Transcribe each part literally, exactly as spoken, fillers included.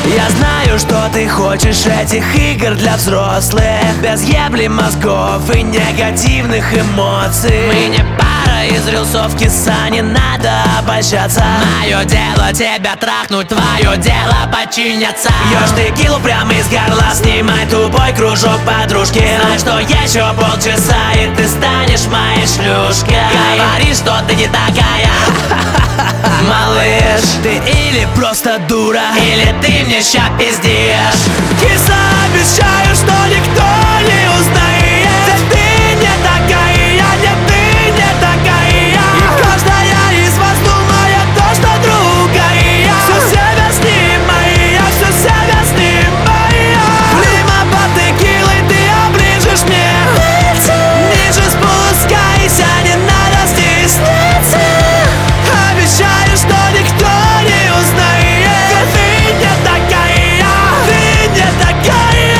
Я знаю, что ты хочешь этих игр для взрослых, без ебли мозгов и негативных эмоций. Мы не пара из рилсовки, не надо обольщаться. Мое дело тебя трахнуть, твое дело подчиняться. Пьешь текилу прямо из горла, снимай тупой кружок подружки. Знай, что еще полчаса и ты станешь моей шлюшкой. Говори, что ты не такая, малыш. Ты или просто дура, или ты мне ща пиздишь. Киса, обещаю, что никто не узнает. Ты не такая, нет, ты не такая. И каждая из вас думает то, что другая. Всю себя снимай, всю себя снимай. Лима под текилой, ты оближешь мне. Ниже спускайся, не надо стесняться. Обещаю, что никто не узнает. Ты не такая, ты не такая.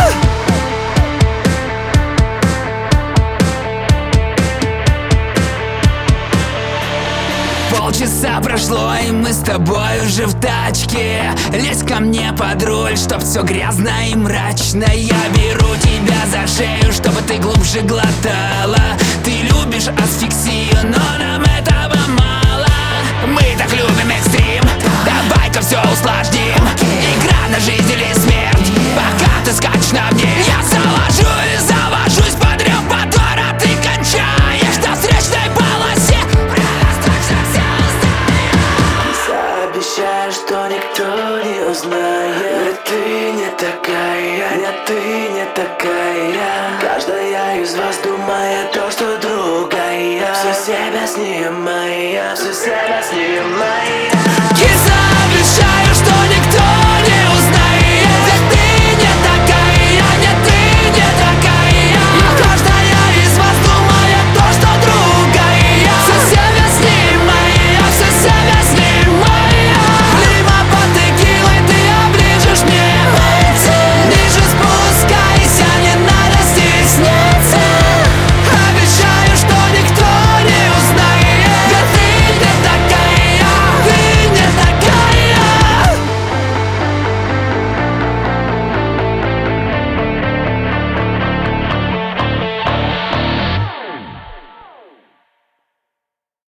Полчаса прошло, и мы с тобой уже в тачке. Лезь ко мне под руль, чтоб все грязно и мрачно. Я беру тебя за шею, чтобы ты глубже глотала. Ты любишь асфиксию, но нам этого мало. Мы так любим экстрим, давай-ка все усложним. Игра на жизнь или смерть, пока ты скачешь на мне. Я завожу и завожусь под рев мотора, ты кончаешь на встречной полосе. Обещаю, что никто не узнает. Ты не такая, нет, ты не такая. Каждая из вас думает то, что другая. Все себя снимает.